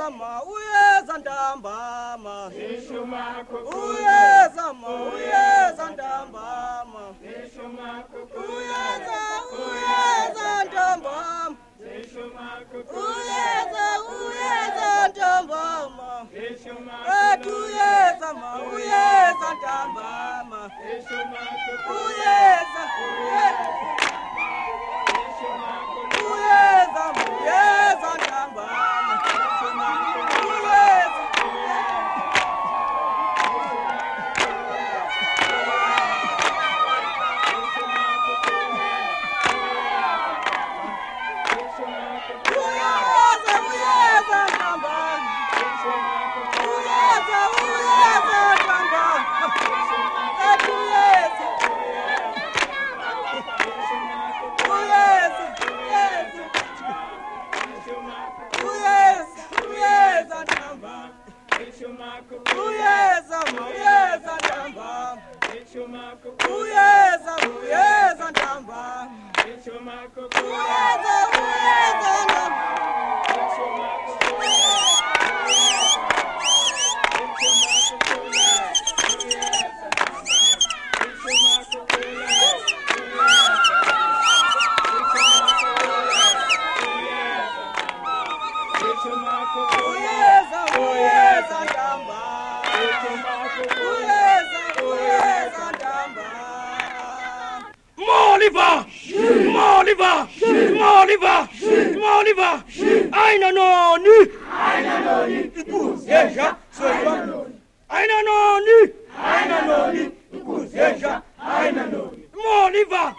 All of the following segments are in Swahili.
uyezama uyeza ntambama uyezama uyeza ntambama uyeza uyeza ntambama uyeza ntambama uyezama uyeza ntambama uyeza Moliva, aina noni, ikuzeja, aina noni, ikuzeja, aina noni. Moliva,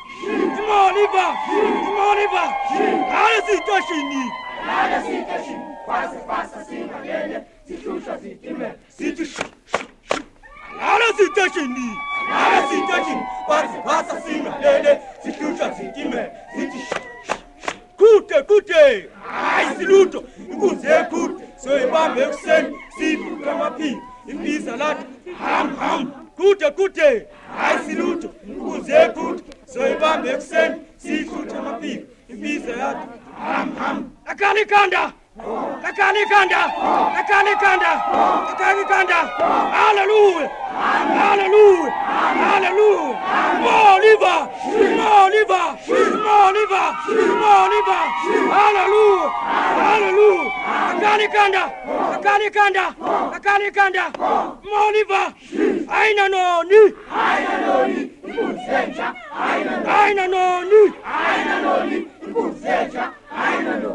ala sitashini, passa sima lele, situsha sitime, ala sitashini, passa sima lele, situsha sitime, Kute, ai siluto, ikuze kute, so ibambe kuseni, sipu kama pi, impisa lati, ham, kute, ai siluto, ikuze kute, so ibambe kuseni, sipu kama pi, impisa lati, ham, akanikanda, hallelujah, Moliva, hallelujah, akanikanda, Moliva, aina noni, ikuzeja, aina noni, ikuzeja, aina noni.